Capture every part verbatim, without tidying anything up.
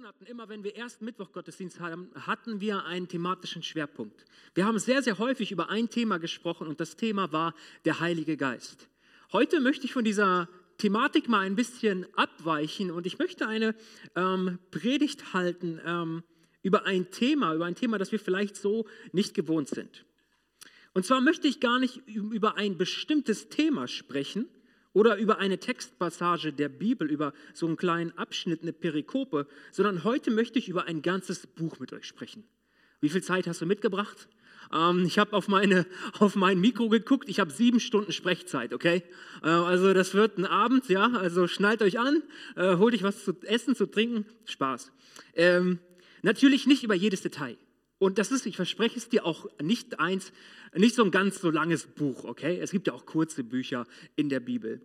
Monaten, immer wenn wir ersten Mittwoch-Gottesdienst haben, hatten wir einen thematischen Schwerpunkt. Wir haben sehr, sehr häufig über ein Thema gesprochen und das Thema war der Heilige Geist. Heute möchte ich von dieser Thematik mal ein bisschen abweichen und ich möchte eine ähm, Predigt halten ähm, über ein Thema, über ein Thema, das wir vielleicht so nicht gewohnt sind. Und zwar möchte ich gar nicht über ein bestimmtes Thema sprechen oder über eine Textpassage der Bibel, über so einen kleinen Abschnitt, eine Perikope, sondern heute möchte ich über ein ganzes Buch mit euch sprechen. Wie viel Zeit hast du mitgebracht? Ähm, ich habe auf, meine, auf mein Mikro geguckt, ich habe sieben Stunden Sprechzeit, okay? Äh, also das wird ein Abend, ja, also schnallt euch an, äh, holt euch was zu essen, zu trinken, Spaß. Ähm, natürlich nicht über jedes Detail. Und das ist, ich verspreche es dir, auch nicht eins, nicht so ein ganz so langes Buch, okay? Es gibt ja auch kurze Bücher in der Bibel.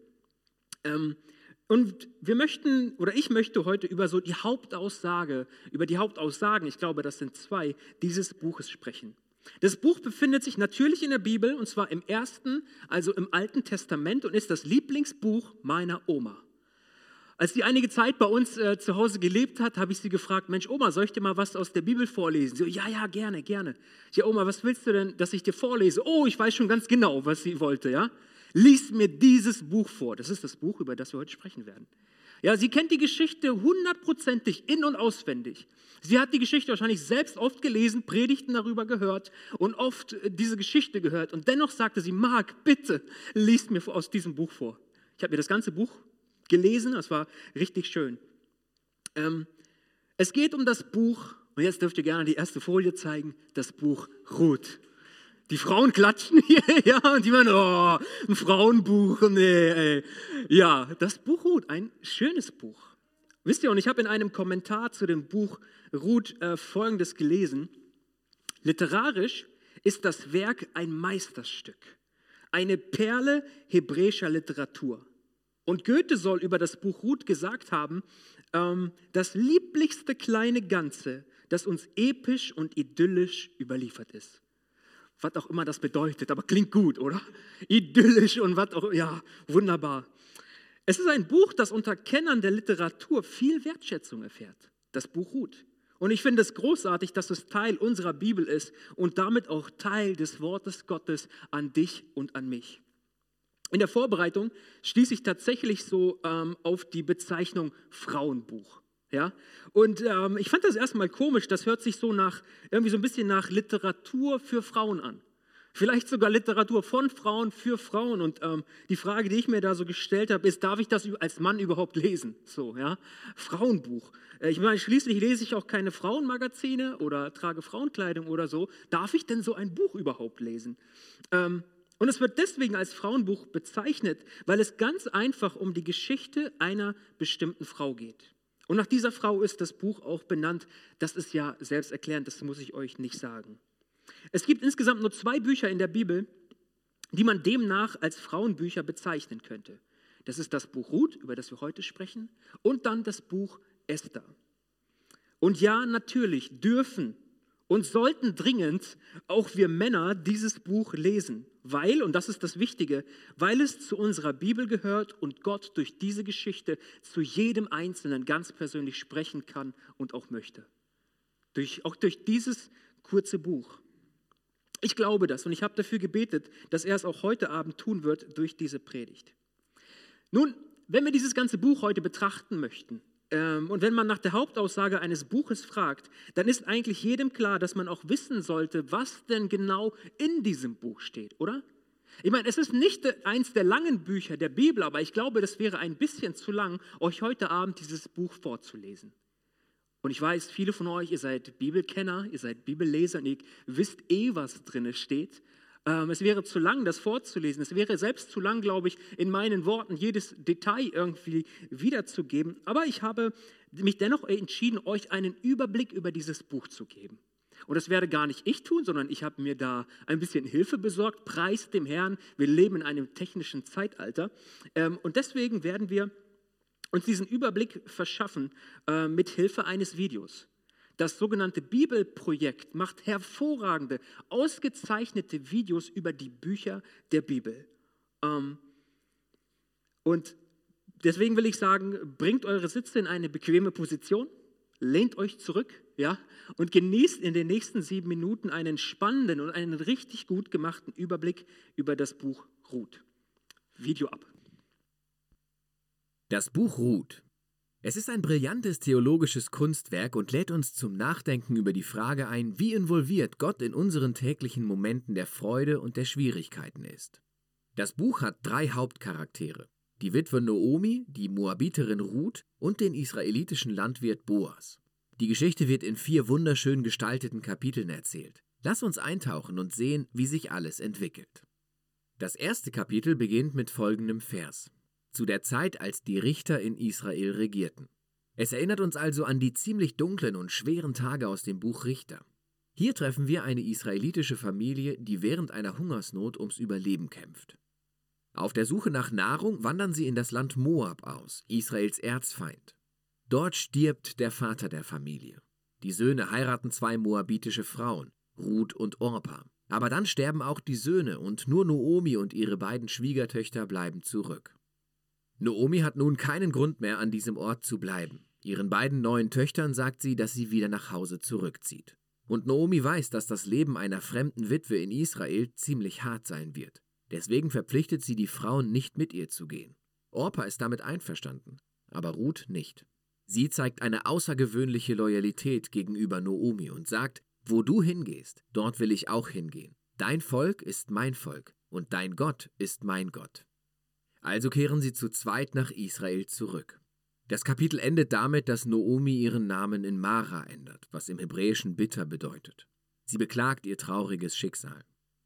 Ähm, und wir möchten, oder ich möchte heute über so die Hauptaussage, über die Hauptaussagen, ich glaube, das sind zwei, dieses Buches sprechen. Das Buch befindet sich natürlich in der Bibel, und zwar im ersten, also im Alten Testament, und ist das Lieblingsbuch meiner Oma. Als sie einige Zeit bei uns äh, zu Hause gelebt hat, habe ich sie gefragt, Mensch Oma, soll ich dir mal was aus der Bibel vorlesen? Sie so, ja, ja, gerne, gerne. Ja, Oma, was willst du denn, dass ich dir vorlese? Oh, ich weiß schon ganz genau, was sie wollte, ja. Lies mir dieses Buch vor. Das ist das Buch, über das wir heute sprechen werden. Ja, sie kennt die Geschichte hundertprozentig in- und auswendig. Sie hat die Geschichte wahrscheinlich selbst oft gelesen, Predigten darüber gehört und oft äh, diese Geschichte gehört. Und dennoch sagte sie, Marc, bitte, lies mir aus diesem Buch vor. Ich habe mir das ganze Buch gelesen, das war richtig schön. Ähm, es geht um das Buch, und jetzt dürft ihr gerne die erste Folie zeigen, das Buch Ruth. Die Frauen klatschen hier, ja, und die meinen, oh, ein Frauenbuch, nee, ey. Ja, das Buch Ruth, ein schönes Buch. Wisst ihr, und ich habe in einem Kommentar zu dem Buch Ruth äh, Folgendes gelesen. Literarisch ist das Werk ein Meisterstück, eine Perle hebräischer Literatur. Und Goethe soll über das Buch Ruth gesagt haben, ähm, das lieblichste kleine Ganze, das uns episch und idyllisch überliefert ist. Was auch immer das bedeutet, aber klingt gut, oder? Idyllisch und was auch, ja, wunderbar. Es ist ein Buch, das unter Kennern der Literatur viel Wertschätzung erfährt, das Buch Ruth. Und ich finde es großartig, dass es Teil unserer Bibel ist und damit auch Teil des Wortes Gottes an dich und an mich. In der Vorbereitung stieß ich tatsächlich so ähm, auf die Bezeichnung Frauenbuch. Ja? Und ähm, ich fand das erstmal komisch, das hört sich so nach, irgendwie so ein bisschen nach Literatur für Frauen an. Vielleicht sogar Literatur von Frauen für Frauen. Und ähm, die Frage, die ich mir da so gestellt habe, ist, darf ich das als Mann überhaupt lesen? So, ja? Frauenbuch. Äh, ich meine, schließlich lese ich auch keine Frauenmagazine oder trage Frauenkleidung oder so. Darf ich denn so ein Buch überhaupt lesen? Ähm, Und es wird deswegen als Frauenbuch bezeichnet, weil es ganz einfach um die Geschichte einer bestimmten Frau geht. Und nach dieser Frau ist das Buch auch benannt. Das ist ja selbsterklärend, das muss ich euch nicht sagen. Es gibt insgesamt nur zwei Bücher in der Bibel, die man demnach als Frauenbücher bezeichnen könnte. Das ist das Buch Ruth, über das wir heute sprechen, und dann das Buch Esther. Und ja, natürlich dürfen und sollten dringend auch wir Männer dieses Buch lesen, weil, und das ist das Wichtige, weil es zu unserer Bibel gehört und Gott durch diese Geschichte zu jedem Einzelnen ganz persönlich sprechen kann und auch möchte. Durch, auch durch dieses kurze Buch. Ich glaube das und ich habe dafür gebetet, dass er es auch heute Abend tun wird durch diese Predigt. Nun, wenn wir dieses ganze Buch heute betrachten möchten, und wenn man nach der Hauptaussage eines Buches fragt, dann ist eigentlich jedem klar, dass man auch wissen sollte, was denn genau in diesem Buch steht, oder? Ich meine, es ist nicht eins der langen Bücher der Bibel, aber ich glaube, das wäre ein bisschen zu lang, euch heute Abend dieses Buch vorzulesen. Und ich weiß, viele von euch, ihr seid Bibelkenner, ihr seid Bibelleser und ihr wisst eh, was drin steht. Ähm, es wäre zu lang, das vorzulesen. Es wäre selbst zu lang, glaube ich, in meinen Worten jedes Detail irgendwie wiederzugeben. Aber ich habe mich dennoch entschieden, euch einen Überblick über dieses Buch zu geben. Und das werde gar nicht ich tun, sondern ich habe mir da ein bisschen Hilfe besorgt. Preis dem Herrn, wir leben in einem technischen Zeitalter. Ähm, und deswegen werden wir uns diesen Überblick verschaffen äh, mit Hilfe eines Videos. Das sogenannte Bibelprojekt macht hervorragende, ausgezeichnete Videos über die Bücher der Bibel. Ähm, und deswegen will ich sagen, bringt eure Sitze in eine bequeme Position, lehnt euch zurück, ja, und genießt in den nächsten sieben Minuten einen spannenden und einen richtig gut gemachten Überblick über das Buch Ruth. Video ab. Das Buch Ruth. Es ist ein brillantes theologisches Kunstwerk und lädt uns zum Nachdenken über die Frage ein, wie involviert Gott in unseren täglichen Momenten der Freude und der Schwierigkeiten ist. Das Buch hat drei Hauptcharaktere: die Witwe Naomi, die Moabiterin Ruth und den israelitischen Landwirt Boas. Die Geschichte wird in vier wunderschön gestalteten Kapiteln erzählt. Lass uns eintauchen und sehen, wie sich alles entwickelt. Das erste Kapitel beginnt mit folgendem Vers: Zu der Zeit, als die Richter in Israel regierten. Es erinnert uns also an die ziemlich dunklen und schweren Tage aus dem Buch Richter. Hier treffen wir eine israelitische Familie, die während einer Hungersnot ums Überleben kämpft. Auf der Suche nach Nahrung wandern sie in das Land Moab aus, Israels Erzfeind. Dort stirbt der Vater der Familie. Die Söhne heiraten zwei moabitische Frauen, Ruth und Orpa. Aber dann sterben auch die Söhne und nur Naomi und ihre beiden Schwiegertöchter bleiben zurück. Naomi hat nun keinen Grund mehr, an diesem Ort zu bleiben. Ihren beiden neuen Töchtern sagt sie, dass sie wieder nach Hause zurückzieht. Und Naomi weiß, dass das Leben einer fremden Witwe in Israel ziemlich hart sein wird. Deswegen verpflichtet sie die Frauen, nicht mit ihr zu gehen. Orpa ist damit einverstanden, aber Ruth nicht. Sie zeigt eine außergewöhnliche Loyalität gegenüber Naomi und sagt: Wo du hingehst, dort will ich auch hingehen. Dein Volk ist mein Volk und dein Gott ist mein Gott. Also kehren sie zu zweit nach Israel zurück. Das Kapitel endet damit, dass Naomi ihren Namen in Mara ändert, was im Hebräischen bitter bedeutet. Sie beklagt ihr trauriges Schicksal.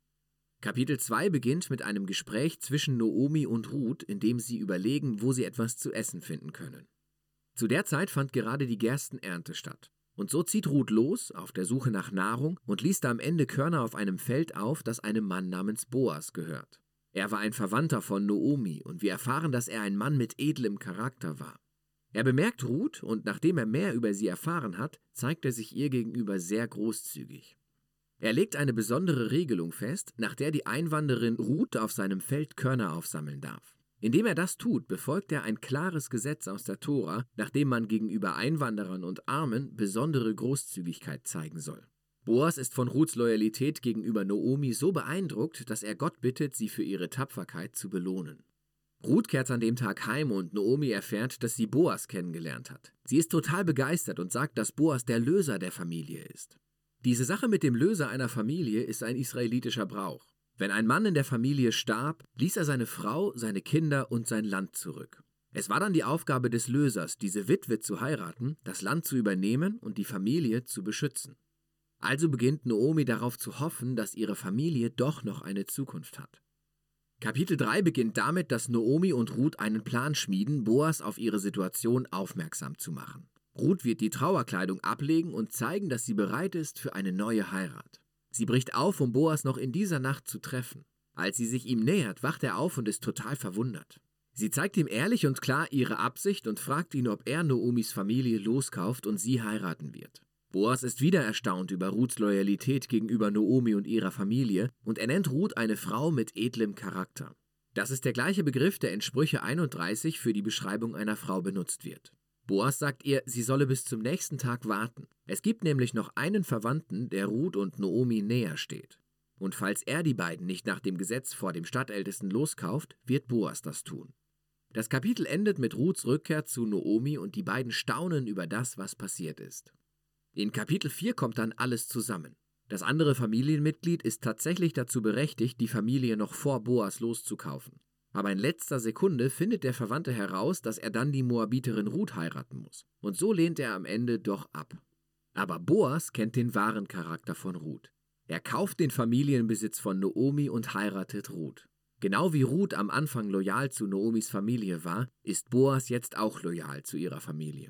Kapitel zwei beginnt mit einem Gespräch zwischen Naomi und Ruth, in dem sie überlegen, wo sie etwas zu essen finden können. Zu der Zeit fand gerade die Gerstenernte statt. Und so zieht Ruth los, auf der Suche nach Nahrung, und liest am Ende Körner auf einem Feld auf, das einem Mann namens Boas gehört. Er war ein Verwandter von Naomi und wir erfahren, dass er ein Mann mit edlem Charakter war. Er bemerkt Ruth und nachdem er mehr über sie erfahren hat, zeigt er sich ihr gegenüber sehr großzügig. Er legt eine besondere Regelung fest, nach der die Einwanderin Ruth auf seinem Feld Körner aufsammeln darf. Indem er das tut, befolgt er ein klares Gesetz aus der Tora, nach dem man gegenüber Einwanderern und Armen besondere Großzügigkeit zeigen soll. Boas ist von Ruths Loyalität gegenüber Naomi so beeindruckt, dass er Gott bittet, sie für ihre Tapferkeit zu belohnen. Ruth kehrt an dem Tag heim und Naomi erfährt, dass sie Boas kennengelernt hat. Sie ist total begeistert und sagt, dass Boas der Löser der Familie ist. Diese Sache mit dem Löser einer Familie ist ein israelitischer Brauch. Wenn ein Mann in der Familie starb, ließ er seine Frau, seine Kinder und sein Land zurück. Es war dann die Aufgabe des Lösers, diese Witwe zu heiraten, das Land zu übernehmen und die Familie zu beschützen. Also beginnt Naomi darauf zu hoffen, dass ihre Familie doch noch eine Zukunft hat. Kapitel drei beginnt damit, dass Naomi und Ruth einen Plan schmieden, Boas auf ihre Situation aufmerksam zu machen. Ruth wird die Trauerkleidung ablegen und zeigen, dass sie bereit ist für eine neue Heirat. Sie bricht auf, um Boas noch in dieser Nacht zu treffen. Als sie sich ihm nähert, wacht er auf und ist total verwundert. Sie zeigt ihm ehrlich und klar ihre Absicht und fragt ihn, ob er Naomis Familie loskauft und sie heiraten wird. Boas ist wieder erstaunt über Ruths Loyalität gegenüber Naomi und ihrer Familie und er nennt Ruth eine Frau mit edlem Charakter. Das ist der gleiche Begriff, der in Sprüche einunddreißig für die Beschreibung einer Frau benutzt wird. Boas sagt ihr, sie solle bis zum nächsten Tag warten. Es gibt nämlich noch einen Verwandten, der Ruth und Naomi näher steht. Und falls er die beiden nicht nach dem Gesetz vor dem Stadtältesten loskauft, wird Boas das tun. Das Kapitel endet mit Ruths Rückkehr zu Naomi und die beiden staunen über das, was passiert ist. In Kapitel vier kommt dann alles zusammen. Das andere Familienmitglied ist tatsächlich dazu berechtigt, die Familie noch vor Boas loszukaufen. Aber in letzter Sekunde findet der Verwandte heraus, dass er dann die Moabiterin Ruth heiraten muss. Und so lehnt er am Ende doch ab. Aber Boas kennt den wahren Charakter von Ruth. Er kauft den Familienbesitz von Naomi und heiratet Ruth. Genau wie Ruth am Anfang loyal zu Naomis Familie war, ist Boas jetzt auch loyal zu ihrer Familie.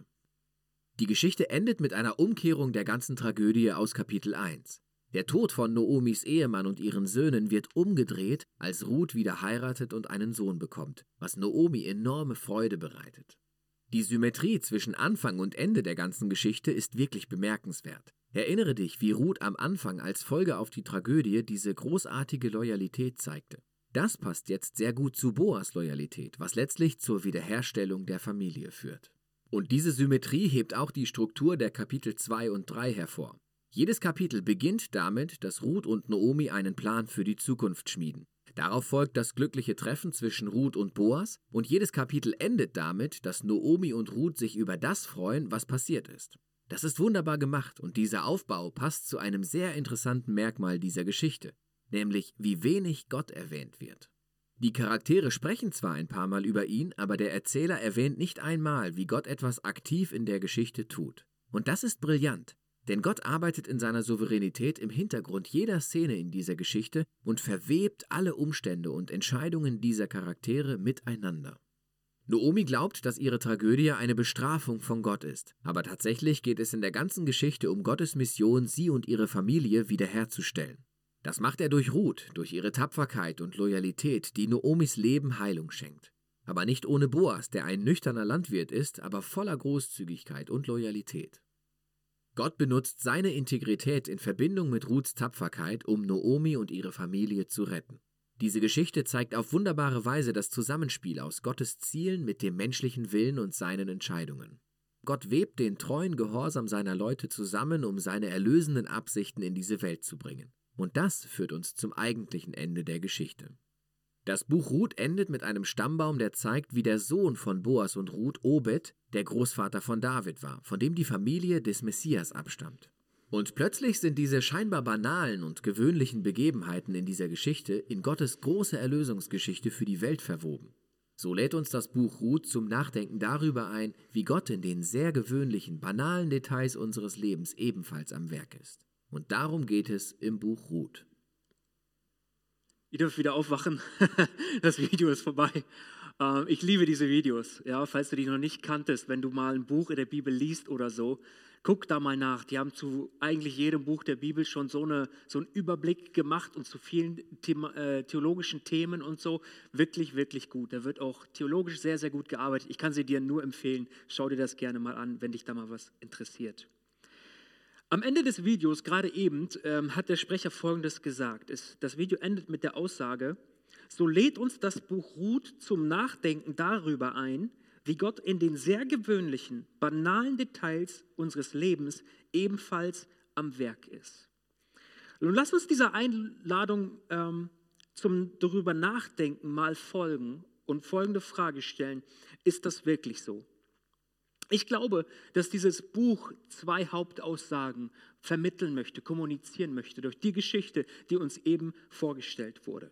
Die Geschichte endet mit einer Umkehrung der ganzen Tragödie aus Kapitel eins. Der Tod von Naomis Ehemann und ihren Söhnen wird umgedreht, als Ruth wieder heiratet und einen Sohn bekommt, was Naomi enorme Freude bereitet. Die Symmetrie zwischen Anfang und Ende der ganzen Geschichte ist wirklich bemerkenswert. Erinnere dich, wie Ruth am Anfang als Folge auf die Tragödie diese großartige Loyalität zeigte. Das passt jetzt sehr gut zu Boas Loyalität, was letztlich zur Wiederherstellung der Familie führt. Und diese Symmetrie hebt auch die Struktur der Kapitel zwei und drei hervor. Jedes Kapitel beginnt damit, dass Ruth und Naomi einen Plan für die Zukunft schmieden. Darauf folgt das glückliche Treffen zwischen Ruth und Boas und jedes Kapitel endet damit, dass Naomi und Ruth sich über das freuen, was passiert ist. Das ist wunderbar gemacht und dieser Aufbau passt zu einem sehr interessanten Merkmal dieser Geschichte, nämlich wie wenig Gott erwähnt wird. Die Charaktere sprechen zwar ein paar Mal über ihn, aber der Erzähler erwähnt nicht einmal, wie Gott etwas aktiv in der Geschichte tut. Und das ist brillant. Denn Gott arbeitet in seiner Souveränität im Hintergrund jeder Szene in dieser Geschichte und verwebt alle Umstände und Entscheidungen dieser Charaktere miteinander. Naomi glaubt, dass ihre Tragödie eine Bestrafung von Gott ist, aber tatsächlich geht es in der ganzen Geschichte um Gottes Mission, sie und ihre Familie wiederherzustellen. Das macht er durch Ruth, durch ihre Tapferkeit und Loyalität, die Naomis Leben Heilung schenkt. Aber nicht ohne Boas, der ein nüchterner Landwirt ist, aber voller Großzügigkeit und Loyalität. Gott benutzt seine Integrität in Verbindung mit Ruths Tapferkeit, um Naomi und ihre Familie zu retten. Diese Geschichte zeigt auf wunderbare Weise das Zusammenspiel aus Gottes Zielen mit dem menschlichen Willen und seinen Entscheidungen. Gott webt den treuen Gehorsam seiner Leute zusammen, um seine erlösenden Absichten in diese Welt zu bringen. Und das führt uns zum eigentlichen Ende der Geschichte. Das Buch Ruth endet mit einem Stammbaum, der zeigt, wie der Sohn von Boas und Ruth, Obed, der Großvater von David war, von dem die Familie des Messias abstammt. Und plötzlich sind diese scheinbar banalen und gewöhnlichen Begebenheiten in dieser Geschichte in Gottes große Erlösungsgeschichte für die Welt verwoben. So lädt uns das Buch Ruth zum Nachdenken darüber ein, wie Gott in den sehr gewöhnlichen, banalen Details unseres Lebens ebenfalls am Werk ist. Und darum geht es im Buch Ruth. Ihr dürft wieder aufwachen. Das Video ist vorbei. Ähm, ich liebe diese Videos. Ja, falls du die noch nicht kanntest, wenn du mal ein Buch in der Bibel liest oder so, guck da mal nach. Die haben zu eigentlich jedem Buch der Bibel schon so, eine, so einen Überblick gemacht und zu vielen Thema, äh, theologischen Themen und so. Wirklich, wirklich gut. Da wird auch theologisch sehr, sehr gut gearbeitet. Ich kann sie dir nur empfehlen. Schau dir das gerne mal an, wenn dich da mal was interessiert. Am Ende des Videos, gerade eben, ähm, hat der Sprecher Folgendes gesagt. Es, das Video endet mit der Aussage: So lädt uns das Buch Ruth zum Nachdenken darüber ein, wie Gott in den sehr gewöhnlichen, banalen Details unseres Lebens ebenfalls am Werk ist. Nun lass uns dieser Einladung ähm, zum darüber nachdenken mal folgen und folgende Frage stellen: Ist das wirklich so? Ich glaube, dass dieses Buch zwei Hauptaussagen vermitteln möchte, kommunizieren möchte durch die Geschichte, die uns eben vorgestellt wurde.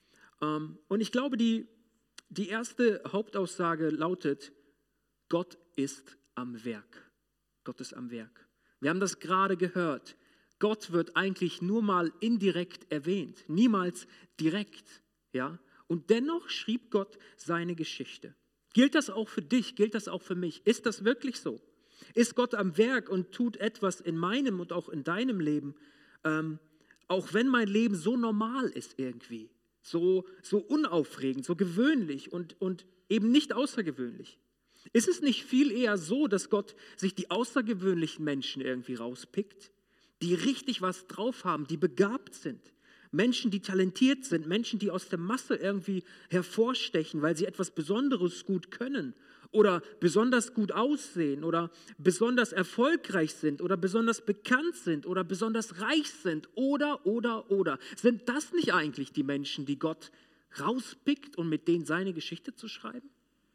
Und ich glaube, die, die erste Hauptaussage lautet: Gott ist am Werk. Gott ist am Werk. Wir haben das gerade gehört. Gott wird eigentlich nur mal indirekt erwähnt, niemals direkt. Ja? Und dennoch schrieb Gott seine Geschichte. Gilt das auch für dich? Gilt das auch für mich? Ist das wirklich so? Ist Gott am Werk und tut etwas in meinem und auch in deinem Leben, ähm, auch wenn mein Leben so normal ist irgendwie, so, so unaufregend, so gewöhnlich und, und eben nicht außergewöhnlich? Ist es nicht viel eher so, dass Gott sich die außergewöhnlichen Menschen irgendwie rauspickt, die richtig was drauf haben, die begabt sind? Menschen, die talentiert sind, Menschen, die aus der Masse irgendwie hervorstechen, weil sie etwas Besonderes gut können oder besonders gut aussehen oder besonders erfolgreich sind oder besonders bekannt sind oder besonders reich sind oder, oder, oder. Sind das nicht eigentlich die Menschen, die Gott rauspickt, um mit denen seine Geschichte zu schreiben?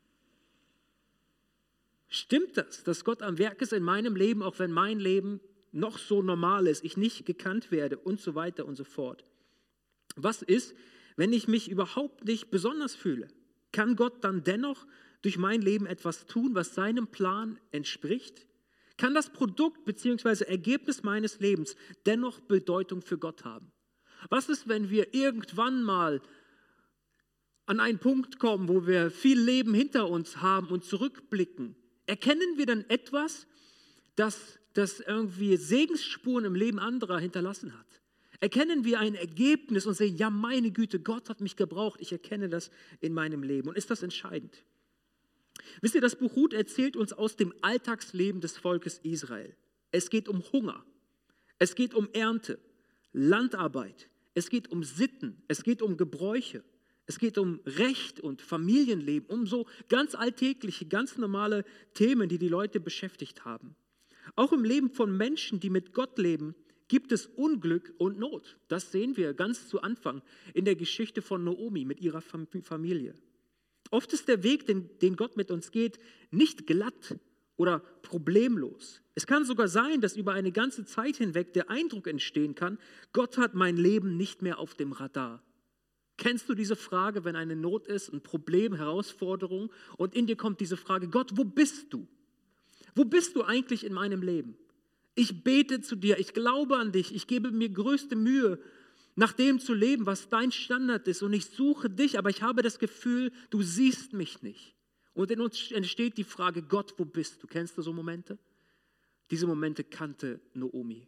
Stimmt das, dass Gott am Werk ist in meinem Leben, auch wenn mein Leben noch so normal ist, ich nicht gekannt werde und so weiter und so fort? Was ist, wenn ich mich überhaupt nicht besonders fühle? Kann Gott dann dennoch durch mein Leben etwas tun, was seinem Plan entspricht? Kann das Produkt bzw. Ergebnis meines Lebens dennoch Bedeutung für Gott haben? Was ist, wenn wir irgendwann mal an einen Punkt kommen, wo wir viel Leben hinter uns haben und zurückblicken? Erkennen wir dann etwas, das, das irgendwie Segensspuren im Leben anderer hinterlassen hat? Erkennen wir ein Ergebnis und sehen, ja, meine Güte, Gott hat mich gebraucht, ich erkenne das in meinem Leben. Und ist das entscheidend? Wisst ihr, das Buch Ruth erzählt uns aus dem Alltagsleben des Volkes Israel. Es geht um Hunger, es geht um Ernte, Landarbeit, es geht um Sitten, es geht um Gebräuche, Es geht um Recht und Familienleben, um so ganz alltägliche, ganz normale Themen, die die Leute beschäftigt haben. Auch im Leben von Menschen, die mit Gott leben, gibt es Unglück und Not. Das sehen wir ganz zu Anfang in der Geschichte von Naomi mit ihrer Familie. Oft ist der Weg, den, den Gott mit uns geht, nicht glatt oder problemlos. Es kann sogar sein, dass über eine ganze Zeit hinweg der Eindruck entstehen kann, Gott hat mein Leben nicht mehr auf dem Radar. Kennst du diese Frage, wenn eine Not ist, ein Problem, Herausforderung und in dir kommt diese Frage, Gott, wo bist du? Wo bist du eigentlich in meinem Leben? Ich bete zu dir, ich glaube an dich, ich gebe mir größte Mühe, nach dem zu leben, was dein Standard ist und ich suche dich, aber ich habe das Gefühl, du siehst mich nicht. Und in uns entsteht die Frage, Gott, wo bist du? Kennst du so Momente? Diese Momente kannte Naomi.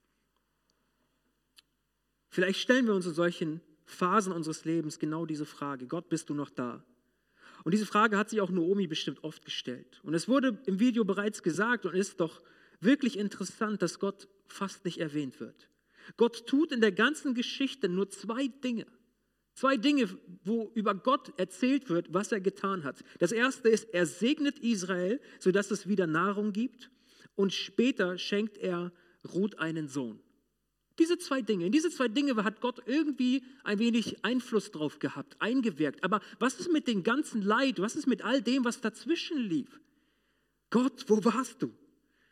Vielleicht stellen wir uns in solchen Phasen unseres Lebens genau diese Frage, Gott, bist du noch da? Und diese Frage hat sich auch Naomi bestimmt oft gestellt. Und es wurde im Video bereits gesagt und ist doch wirklich interessant, dass Gott fast nicht erwähnt wird. Gott tut in der ganzen Geschichte nur zwei Dinge. Zwei Dinge, wo über Gott erzählt wird, was er getan hat. Das erste ist, er segnet Israel, sodass es wieder Nahrung gibt. Und später schenkt er Ruth einen Sohn. Diese zwei Dinge, in diese zwei Dinge hat Gott irgendwie ein wenig Einfluss drauf gehabt, eingewirkt. Aber was ist mit dem ganzen Leid? Was ist mit all dem, was dazwischen lief? Gott, wo warst du?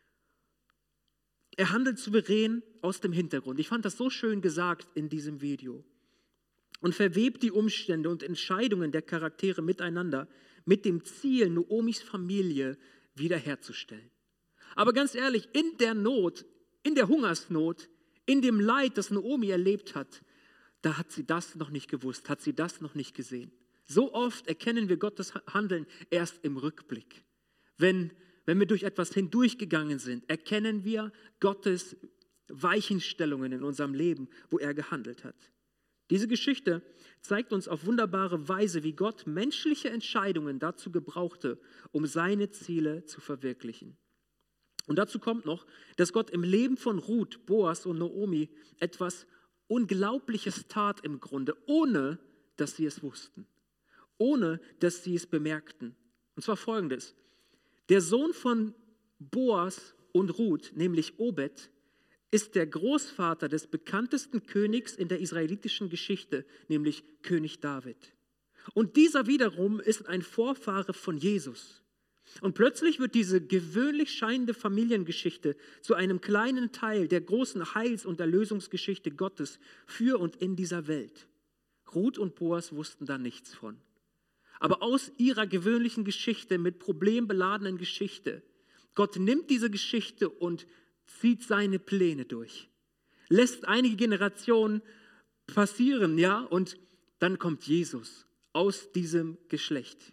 Er handelt souverän aus dem Hintergrund. Ich fand das so schön gesagt in diesem Video. Und verwebt die Umstände und Entscheidungen der Charaktere miteinander mit dem Ziel, Naomis Familie wiederherzustellen. Aber ganz ehrlich, in der Not, in der Hungersnot, in dem Leid, das Naomi erlebt hat, da hat sie das noch nicht gewusst, hat sie das noch nicht gesehen. So oft erkennen wir Gottes Handeln erst im Rückblick. Wenn, wenn wir durch etwas hindurchgegangen sind, erkennen wir Gottes Weichenstellungen in unserem Leben, wo er gehandelt hat. Diese Geschichte zeigt uns auf wunderbare Weise, wie Gott menschliche Entscheidungen dazu gebrauchte, um seine Ziele zu verwirklichen. Und dazu kommt noch, dass Gott im Leben von Ruth, Boas und Naomi etwas Unglaubliches tat im Grunde, ohne dass sie es wussten, ohne dass sie es bemerkten. Und zwar folgendes: Der Sohn von Boas und Ruth, nämlich Obed, ist der Großvater des bekanntesten Königs in der israelitischen Geschichte, nämlich König David. Und dieser wiederum ist ein Vorfahre von Jesus. Und plötzlich wird diese gewöhnlich scheinende Familiengeschichte zu einem kleinen Teil der großen Heils- und Erlösungsgeschichte Gottes für und in dieser Welt. Ruth und Boas wussten da nichts von. Aber aus ihrer gewöhnlichen Geschichte mit problembeladenen Geschichte, Gott nimmt diese Geschichte und zieht seine Pläne durch. Lässt einige Generationen passieren, ja, und dann kommt Jesus aus diesem Geschlecht.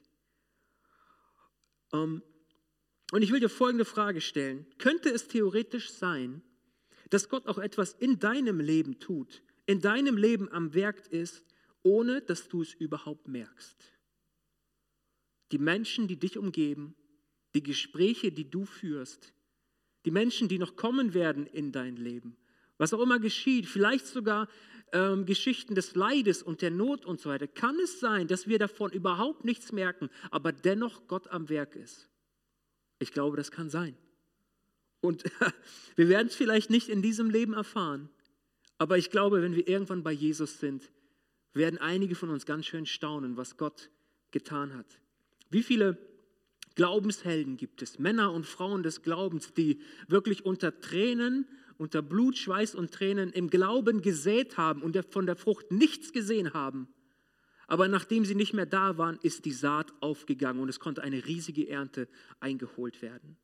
Um, und ich will dir folgende Frage stellen. Könnte es theoretisch sein, dass Gott auch etwas in deinem Leben tut, in deinem Leben am Werk ist, ohne dass du es überhaupt merkst? Die Menschen, die dich umgeben, die Gespräche, die du führst, die Menschen, die noch kommen werden in dein Leben, was auch immer geschieht, vielleicht sogar ähm, Geschichten des Leides und der Not und so weiter, kann es sein, dass wir davon überhaupt nichts merken, aber dennoch Gott am Werk ist? Ich glaube, das kann sein. Und wir werden es vielleicht nicht in diesem Leben erfahren, aber ich glaube, wenn wir irgendwann bei Jesus sind, werden einige von uns ganz schön staunen, was Gott getan hat. Wie viele Glaubenshelden gibt es, Männer und Frauen des Glaubens, die wirklich unter Tränen, unter Blut, Schweiß und Tränen im Glauben gesät haben und von der Frucht nichts gesehen haben. Aber nachdem sie nicht mehr da waren, ist die Saat aufgegangen und es konnte eine riesige Ernte eingeholt werden.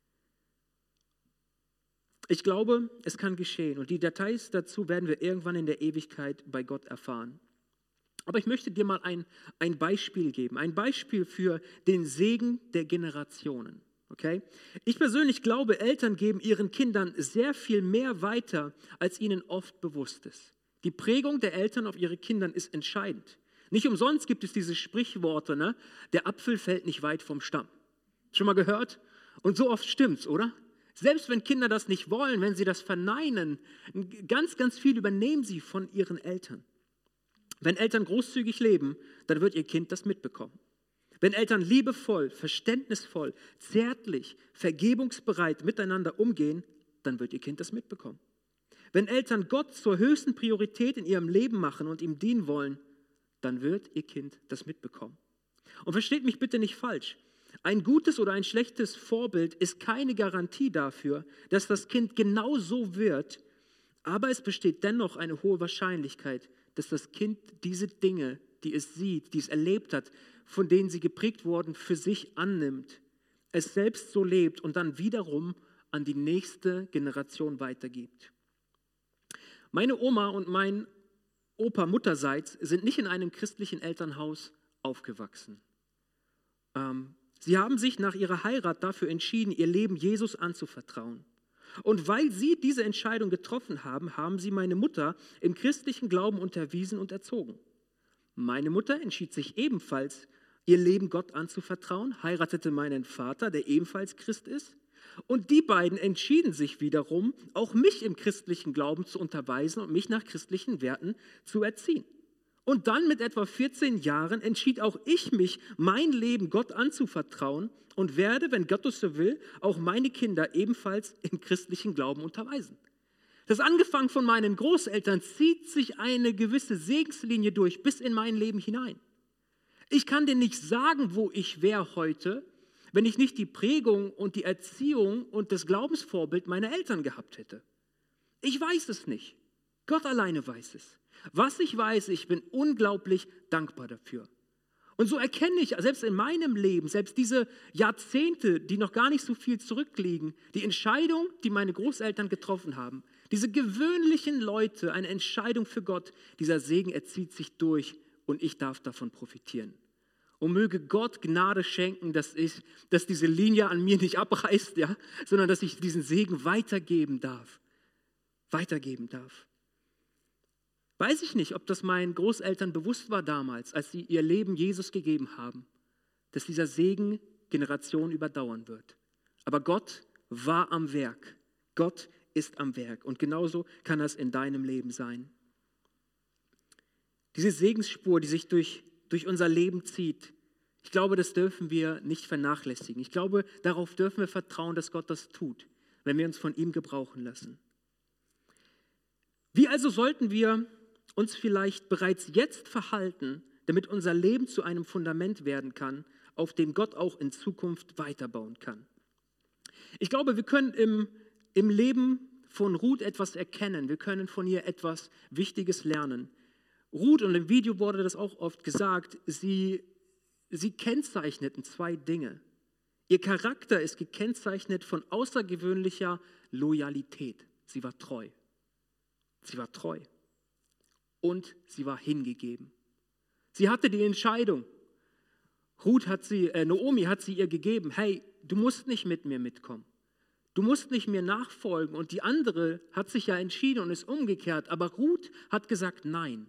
Ich glaube, es kann geschehen und die Details dazu werden wir irgendwann in der Ewigkeit bei Gott erfahren. Aber ich möchte dir mal ein, ein Beispiel geben, ein Beispiel für den Segen der Generationen. Okay? Ich persönlich glaube, Eltern geben ihren Kindern sehr viel mehr weiter, als ihnen oft bewusst ist. Die Prägung der Eltern auf ihre Kinder ist entscheidend. Nicht umsonst gibt es diese Sprichworte, ne? Der Apfel fällt nicht weit vom Stamm. Schon mal gehört? Und so oft stimmt's, oder? Selbst wenn Kinder das nicht wollen, wenn sie das verneinen, ganz, ganz viel übernehmen sie von ihren Eltern. Wenn Eltern großzügig leben, dann wird ihr Kind das mitbekommen. Wenn Eltern liebevoll, verständnisvoll, zärtlich, vergebungsbereit miteinander umgehen, dann wird ihr Kind das mitbekommen. Wenn Eltern Gott zur höchsten Priorität in ihrem Leben machen und ihm dienen wollen, dann wird ihr Kind das mitbekommen. Und versteht mich bitte nicht falsch. Ein gutes oder ein schlechtes Vorbild ist keine Garantie dafür, dass das Kind genau so wird, aber es besteht dennoch eine hohe Wahrscheinlichkeit, dass das Kind diese Dinge, die es sieht, die es erlebt hat, von denen sie geprägt wurden, für sich annimmt, es selbst so lebt und dann wiederum an die nächste Generation weitergibt. Meine Oma und mein Opa mutterseits sind nicht in einem christlichen Elternhaus aufgewachsen. Ähm, sie haben sich nach ihrer Heirat dafür entschieden, ihr Leben Jesus anzuvertrauen. Und weil sie diese Entscheidung getroffen haben, haben sie meine Mutter im christlichen Glauben unterwiesen und erzogen. Meine Mutter entschied sich ebenfalls, ihr Leben Gott anzuvertrauen, heiratete meinen Vater, der ebenfalls Christ ist. Und die beiden entschieden sich wiederum, auch mich im christlichen Glauben zu unterweisen und mich nach christlichen Werten zu erziehen. Und dann mit etwa vierzehn Jahren entschied auch ich mich, mein Leben Gott anzuvertrauen und werde, wenn Gott es so will, auch meine Kinder ebenfalls im christlichen Glauben unterweisen. Das angefangen von meinen Großeltern zieht sich eine gewisse Segenslinie durch bis in mein Leben hinein. Ich kann dir nicht sagen, wo ich wäre heute, wenn ich nicht die Prägung und die Erziehung und das Glaubensvorbild meiner Eltern gehabt hätte. Ich weiß es nicht. Gott alleine weiß es. Was ich weiß, ich bin unglaublich dankbar dafür. Und so erkenne ich, selbst in meinem Leben, selbst diese Jahrzehnte, die noch gar nicht so viel zurückliegen, die Entscheidung, die meine Großeltern getroffen haben, diese gewöhnlichen Leute, eine Entscheidung für Gott, dieser Segen erzieht sich durch und ich darf davon profitieren. Und möge Gott Gnade schenken, dass, ich, dass diese Linie an mir nicht abreißt, ja, sondern dass ich diesen Segen weitergeben darf. Weitergeben darf. Weiß ich nicht, ob das meinen Großeltern bewusst war damals, als sie ihr Leben Jesus gegeben haben, dass dieser Segen Generationen überdauern wird. Aber Gott war am Werk. Gott ist am Werk. Und genauso kann das in deinem Leben sein. Diese Segensspur, die sich durch durch unser Leben zieht. Ich glaube, das dürfen wir nicht vernachlässigen. Ich glaube, darauf dürfen wir vertrauen, dass Gott das tut, wenn wir uns von ihm gebrauchen lassen. Wie also sollten wir uns vielleicht bereits jetzt verhalten, damit unser Leben zu einem Fundament werden kann, auf dem Gott auch in Zukunft weiterbauen kann? Ich glaube, wir können im, im Leben von Ruth etwas erkennen. Wir können von ihr etwas Wichtiges lernen. Ruth, und im Video wurde das auch oft gesagt, sie, sie kennzeichneten zwei Dinge. Ihr Charakter ist gekennzeichnet von außergewöhnlicher Loyalität. Sie war treu. Sie war treu. Und sie war hingegeben. Sie hatte die Entscheidung. Ruth hat sie, äh, Naomi hat sie ihr gegeben, hey, du musst nicht mit mir mitkommen. Du musst nicht mir nachfolgen. Und die andere hat sich ja entschieden und ist umgekehrt. Aber Ruth hat gesagt, nein.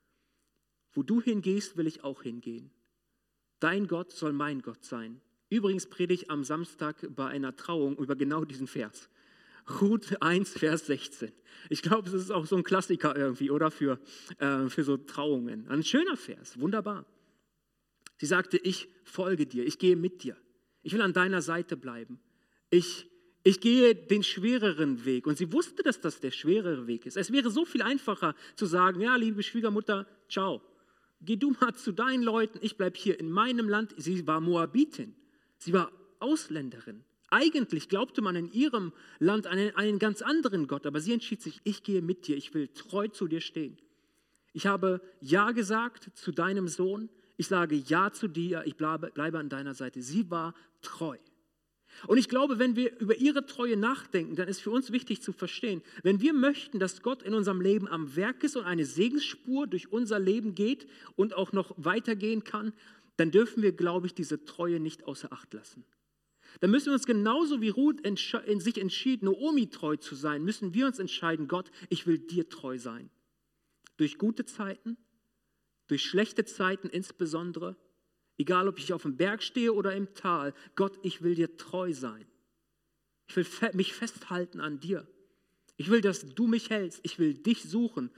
Wo du hingehst, will ich auch hingehen. Dein Gott soll mein Gott sein. Übrigens predige ich am Samstag bei einer Trauung über genau diesen Vers. Ruth eins, Vers sechzehn. Ich glaube, es ist auch so ein Klassiker irgendwie, oder? Für, äh, für so Trauungen. Ein schöner Vers, wunderbar. Sie sagte, ich folge dir, ich gehe mit dir. Ich will an deiner Seite bleiben. Ich, ich gehe den schwereren Weg. Und sie wusste, dass das der schwerere Weg ist. Es wäre so viel einfacher zu sagen, ja, liebe Schwiegermutter, ciao. Geh du mal zu deinen Leuten, ich bleibe hier in meinem Land. Sie war Moabitin, sie war Ausländerin. Eigentlich glaubte man in ihrem Land an einen, einen ganz anderen Gott, aber sie entschied sich, ich gehe mit dir, ich will treu zu dir stehen. Ich habe Ja gesagt zu deinem Sohn, ich sage Ja zu dir, ich bleibe, bleibe an deiner Seite. Sie war treu. Und ich glaube, wenn wir über ihre Treue nachdenken, dann ist für uns wichtig zu verstehen, wenn wir möchten, dass Gott in unserem Leben am Werk ist und eine Segensspur durch unser Leben geht und auch noch weitergehen kann, dann dürfen wir, glaube ich, diese Treue nicht außer Acht lassen. Dann müssen wir uns genauso wie Ruth in sich entschied, Naomi treu zu sein, müssen wir uns entscheiden, Gott, ich will dir treu sein. Durch gute Zeiten, durch schlechte Zeiten insbesondere, egal, ob ich auf dem Berg stehe oder im Tal, Gott, ich will dir treu sein. Ich will mich festhalten an dir. Ich will, dass du mich hältst. Ich will dich suchen.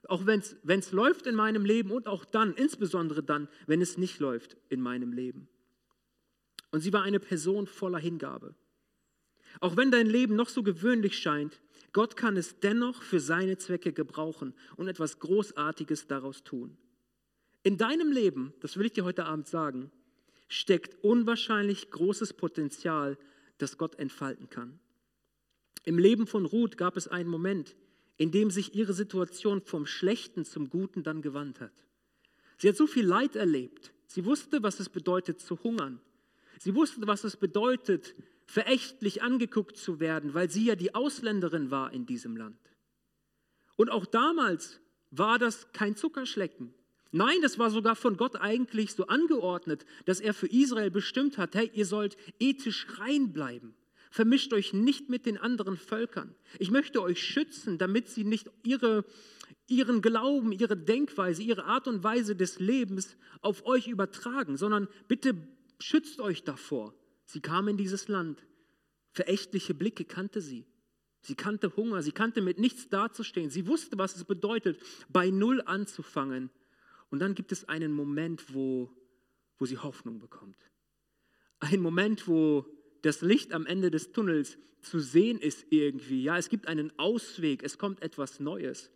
Auch wenn es läuft in meinem Leben und auch dann, insbesondere dann, wenn es nicht läuft in meinem Leben. Und sie war eine Person voller Hingabe. Auch wenn dein Leben noch so gewöhnlich scheint, Gott kann es dennoch für seine Zwecke gebrauchen und etwas Großartiges daraus tun. In deinem Leben, das will ich dir heute Abend sagen, steckt unwahrscheinlich großes Potenzial, das Gott entfalten kann. Im Leben von Ruth gab es einen Moment, in dem sich ihre Situation vom Schlechten zum Guten dann gewandt hat. Sie hat so viel Leid erlebt. Sie wusste, was es bedeutet zu hungern. Sie wusste, was es bedeutet, verächtlich angeguckt zu werden, weil sie ja die Ausländerin war in diesem Land. Und auch damals war das kein Zuckerschlecken. Nein, das war sogar von Gott eigentlich so angeordnet, dass er für Israel bestimmt hat, hey, ihr sollt ethisch rein bleiben. Vermischt euch nicht mit den anderen Völkern. Ich möchte euch schützen, damit sie nicht ihre, ihren Glauben, ihre Denkweise, ihre Art und Weise des Lebens auf euch übertragen, sondern bitte schützt euch davor. Sie kam in dieses Land. Verächtliche Blicke kannte sie. Sie kannte Hunger, sie kannte mit nichts dazustehen. Sie wusste, was es bedeutet, bei Null anzufangen. Und dann gibt es einen Moment, wo, wo sie Hoffnung bekommt. Ein Moment, wo das Licht am Ende des Tunnels zu sehen ist irgendwie. Ja, es gibt einen Ausweg, es kommt etwas Neues.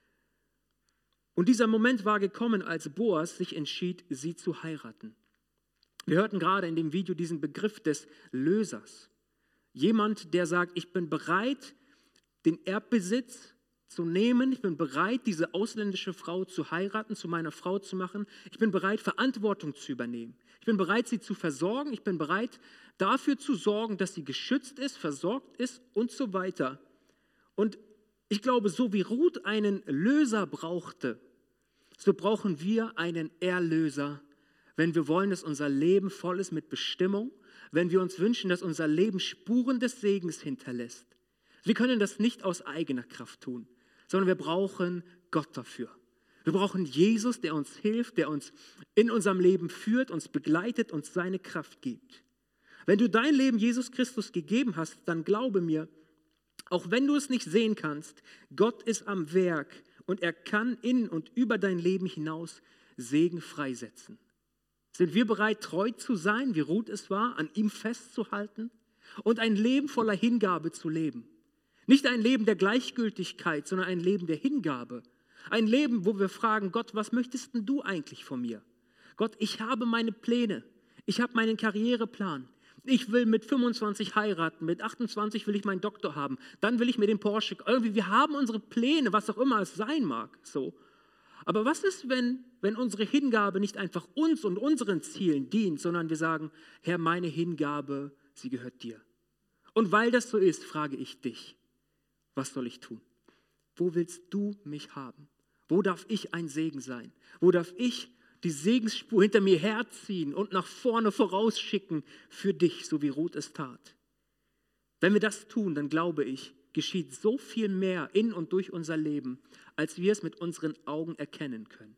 Und dieser Moment war gekommen, als Boas sich entschied, sie zu heiraten. Wir hörten gerade in dem Video diesen Begriff des Lösers. Jemand, der sagt, ich bin bereit, den Erbbesitz zu nehmen. Ich bin bereit, diese ausländische Frau zu heiraten, zu meiner Frau zu machen. Ich bin bereit, Verantwortung zu übernehmen. Ich bin bereit, sie zu versorgen. Ich bin bereit, dafür zu sorgen, dass sie geschützt ist, versorgt ist und so weiter. Und ich glaube, so wie Ruth einen Löser brauchte, so brauchen wir einen Erlöser, wenn wir wollen, dass unser Leben voll ist mit Bestimmung, wenn wir uns wünschen, dass unser Leben Spuren des Segens hinterlässt. Wir können das nicht aus eigener Kraft tun, sondern wir brauchen Gott dafür. Wir brauchen Jesus, der uns hilft, der uns in unserem Leben führt, uns begleitet, uns seine Kraft gibt. Wenn du dein Leben Jesus Christus gegeben hast, dann glaube mir, auch wenn du es nicht sehen kannst, Gott ist am Werk und er kann in und über dein Leben hinaus Segen freisetzen. Sind wir bereit, treu zu sein, wie Ruth es war, an ihm festzuhalten und ein Leben voller Hingabe zu leben? Nicht ein Leben der Gleichgültigkeit, sondern ein Leben der Hingabe. Ein Leben, wo wir fragen, Gott, was möchtest denn du eigentlich von mir? Gott, ich habe meine Pläne. Ich habe meinen Karriereplan. Ich will mit fünfundzwanzig heiraten, mit achtundzwanzig will ich meinen Doktor haben, dann will ich mir den Porsche, irgendwie, wir haben unsere Pläne, was auch immer es sein mag, so. Aber was ist, wenn, wenn unsere Hingabe nicht einfach uns und unseren Zielen dient, sondern wir sagen, Herr, meine Hingabe, sie gehört dir. Und weil das so ist, frage ich dich, was soll ich tun? Wo willst du mich haben? Wo darf ich ein Segen sein? Wo darf ich die Segensspur hinter mir herziehen und nach vorne vorausschicken für dich, so wie Ruth es tat? Wenn wir das tun, dann glaube ich, geschieht so viel mehr in und durch unser Leben, als wir es mit unseren Augen erkennen können.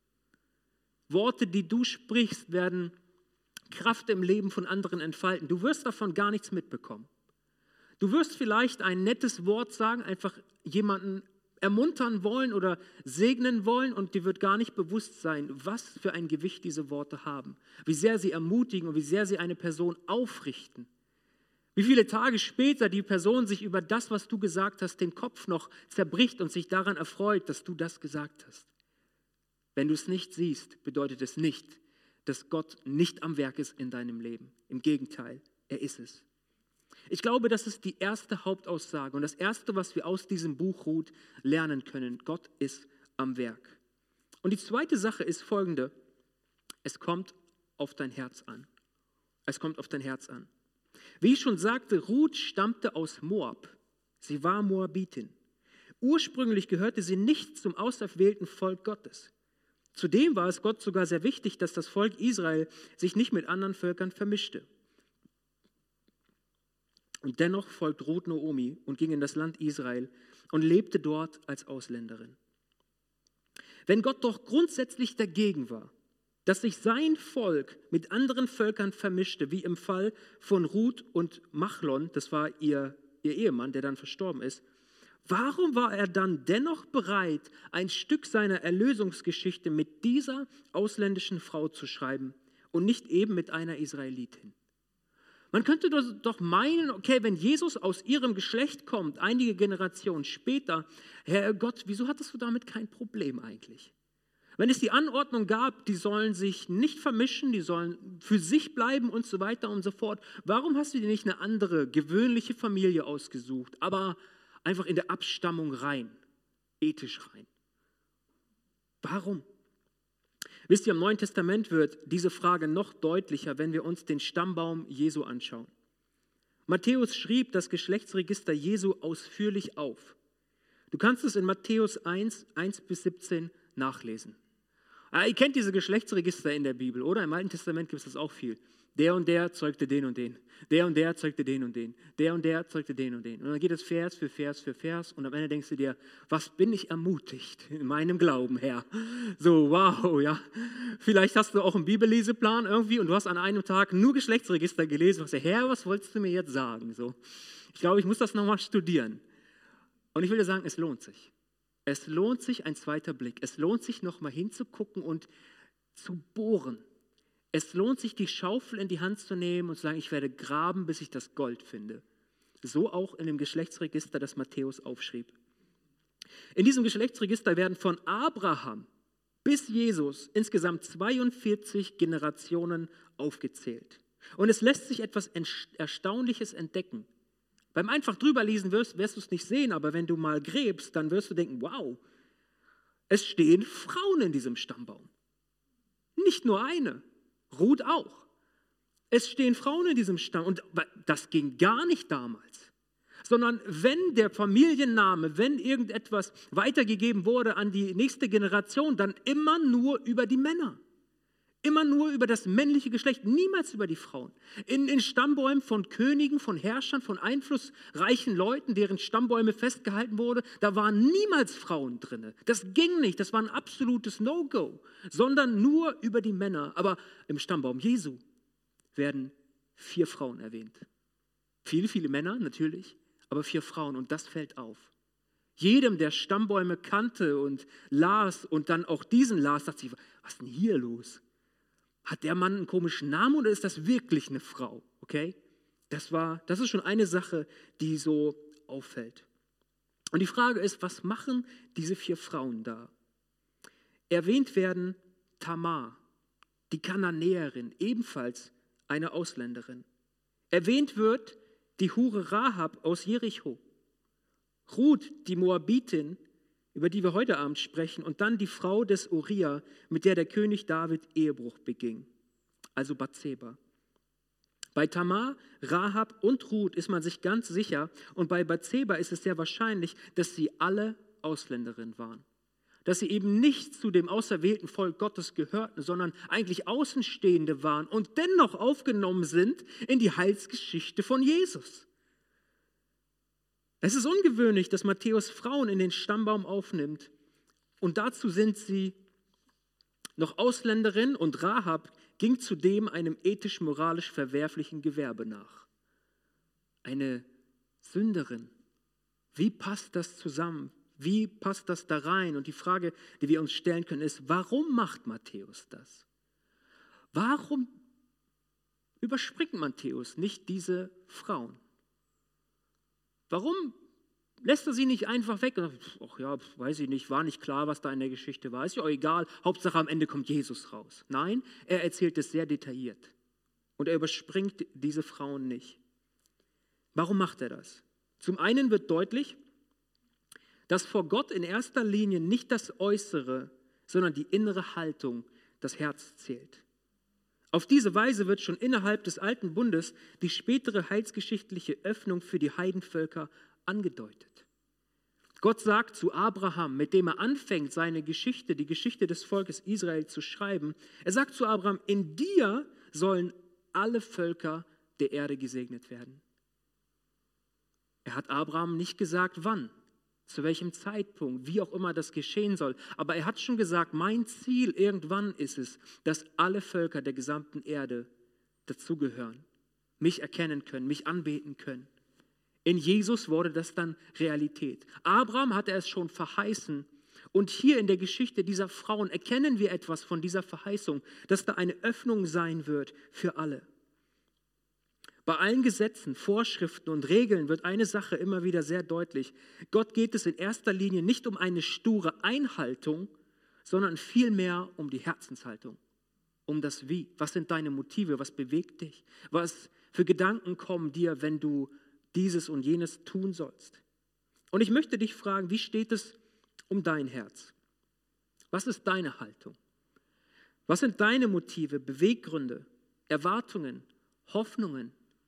Worte, die du sprichst, werden Kraft im Leben von anderen entfalten. Du wirst davon gar nichts mitbekommen. Du wirst vielleicht ein nettes Wort sagen, einfach jemanden ermuntern wollen oder segnen wollen und dir wird gar nicht bewusst sein, was für ein Gewicht diese Worte haben, wie sehr sie ermutigen und wie sehr sie eine Person aufrichten. Wie viele Tage später die Person sich über das, was du gesagt hast, den Kopf noch zerbricht und sich daran erfreut, dass du das gesagt hast. Wenn du es nicht siehst, bedeutet es nicht, dass Gott nicht am Werk ist in deinem Leben. Im Gegenteil, er ist es. Ich glaube, das ist die erste Hauptaussage und das Erste, was wir aus diesem Buch Ruth lernen können. Gott ist am Werk. Und die zweite Sache ist folgende. Es kommt auf dein Herz an. Es kommt auf dein Herz an. Wie ich schon sagte, Ruth stammte aus Moab. Sie war Moabitin. Ursprünglich gehörte sie nicht zum auserwählten Volk Gottes. Zudem war es Gott sogar sehr wichtig, dass das Volk Israel sich nicht mit anderen Völkern vermischte. Und dennoch folgt Ruth Naomi und ging in das Land Israel und lebte dort als Ausländerin. Wenn Gott doch grundsätzlich dagegen war, dass sich sein Volk mit anderen Völkern vermischte, wie im Fall von Ruth und Machlon, das war ihr, ihr Ehemann, der dann verstorben ist, Warum war er dann dennoch bereit, ein Stück seiner Erlösungsgeschichte mit dieser ausländischen Frau zu schreiben und nicht eben mit einer Israelitin? Man könnte doch meinen, okay, wenn Jesus aus ihrem Geschlecht kommt, einige Generationen später, Herr Gott, wieso hattest du damit kein Problem eigentlich? Wenn es die Anordnung gab, die sollen sich nicht vermischen, die sollen für sich bleiben und so weiter und so fort, warum hast du dir nicht eine andere, gewöhnliche Familie ausgesucht, aber einfach in der Abstammung rein, ethisch rein? Warum? Wisst ihr, im Neuen Testament wird diese Frage noch deutlicher, wenn wir uns den Stammbaum Jesu anschauen. Matthäus schrieb das Geschlechtsregister Jesu ausführlich auf. Du kannst es in Matthäus eins, eins bis siebzehn nachlesen. Ah, ihr kennt diese Geschlechtsregister in der Bibel, oder? Im Alten Testament gibt es das auch viel. Der und der zeugte den und den. Der und der zeugte den und den. Der und der zeugte den und den. Und dann geht es Vers für Vers für Vers und am Ende denkst du dir, was bin ich ermutigt in meinem Glauben, Herr. So, wow, ja. Vielleicht hast du auch einen Bibelleseplan irgendwie und du hast an einem Tag nur Geschlechtsregister gelesen und sagst, Herr, was wolltest du mir jetzt sagen? So. Ich glaube, ich muss das nochmal studieren. Und ich will dir sagen, es lohnt sich. Es lohnt sich ein zweiter Blick. Es lohnt sich nochmal hinzugucken und zu bohren. Es lohnt sich, die Schaufel in die Hand zu nehmen und zu sagen, ich werde graben, bis ich das Gold finde. So auch in dem Geschlechtsregister, das Matthäus aufschrieb. In diesem Geschlechtsregister werden von Abraham bis Jesus insgesamt zweiundvierzig Generationen aufgezählt. Und es lässt sich etwas Erstaunliches entdecken. Beim einfach drüberlesen wirst, wirst du es nicht sehen, aber wenn du mal gräbst, dann wirst du denken, wow, es stehen Frauen in diesem Stammbaum. Nicht nur eine. Ruth auch. Es stehen Frauen in diesem Stamm und das ging gar nicht damals, sondern wenn der Familienname, wenn irgendetwas weitergegeben wurde an die nächste Generation, dann immer nur über die Männer. Immer nur über das männliche Geschlecht, niemals über die Frauen. In, in Stammbäumen von Königen, von Herrschern, von einflussreichen Leuten, deren Stammbäume festgehalten wurden, da waren niemals Frauen drin. Das ging nicht, das war ein absolutes No-Go, sondern nur über die Männer. Aber im Stammbaum Jesu werden vier Frauen erwähnt. Viele, viele Männer natürlich, aber vier Frauen und das fällt auf. Jedem, der Stammbäume kannte und las und dann auch diesen las, dachte sich, was ist denn hier los? Hat der Mann einen komischen Namen oder ist das wirklich eine Frau? Okay? Das war, das ist schon eine Sache, die so auffällt. Und die Frage ist, was machen diese vier Frauen da? Erwähnt werden Tamar, die Kananäerin, ebenfalls eine Ausländerin. Erwähnt wird die Hure Rahab aus Jericho. Ruth, die Moabitin, über die wir heute Abend sprechen, und dann die Frau des Uria, mit der der König David Ehebruch beging, also Bathseba. Bei Tamar, Rahab und Ruth ist man sich ganz sicher und bei Bathseba ist es sehr wahrscheinlich, dass sie alle Ausländerinnen waren. Dass sie eben nicht zu dem auserwählten Volk Gottes gehörten, sondern eigentlich Außenstehende waren und dennoch aufgenommen sind in die Heilsgeschichte von Jesus. Es ist ungewöhnlich, dass Matthäus Frauen in den Stammbaum aufnimmt und dazu sind sie noch Ausländerin und Rahab ging zudem einem ethisch-moralisch verwerflichen Gewerbe nach. Eine Sünderin. Wie passt das zusammen? Wie passt das da rein? Und die Frage, die wir uns stellen können, ist, warum macht Matthäus das? Warum überspringt Matthäus nicht diese Frauen? Warum lässt er sie nicht einfach weg? Ach ja, weiß ich nicht, war nicht klar, was da in der Geschichte war. Ist ja auch egal, Hauptsache am Ende kommt Jesus raus. Nein, er erzählt es sehr detailliert. Und er überspringt diese Frauen nicht. Warum macht er das? Zum einen wird deutlich, dass vor Gott in erster Linie nicht das Äußere, sondern die innere Haltung, das Herz zählt. Auf diese Weise wird schon innerhalb des Alten Bundes die spätere heilsgeschichtliche Öffnung für die Heidenvölker angedeutet. Gott sagt zu Abraham, mit dem er anfängt, seine Geschichte, die Geschichte des Volkes Israel zu schreiben, er sagt zu Abraham, in dir sollen alle Völker der Erde gesegnet werden. Er hat Abraham nicht gesagt, wann, zu welchem Zeitpunkt, wie auch immer das geschehen soll. Aber er hat schon gesagt, mein Ziel irgendwann ist es, dass alle Völker der gesamten Erde dazugehören, mich erkennen können, mich anbeten können. In Jesus wurde das dann Realität. Abraham hatte es schon verheißen. Und hier in der Geschichte dieser Frauen erkennen wir etwas von dieser Verheißung, dass da eine Öffnung sein wird für alle. Bei allen Gesetzen, Vorschriften und Regeln wird eine Sache immer wieder sehr deutlich. Gott geht es in erster Linie nicht um eine sture Einhaltung, sondern vielmehr um die Herzenshaltung, um das Wie. Was sind deine Motive? Was bewegt dich? Was für Gedanken kommen dir, wenn du dieses und jenes tun sollst? Und ich möchte dich fragen, wie steht es um dein Herz? Was ist deine Haltung? Was sind deine Motive, Beweggründe, Erwartungen, Hoffnungen?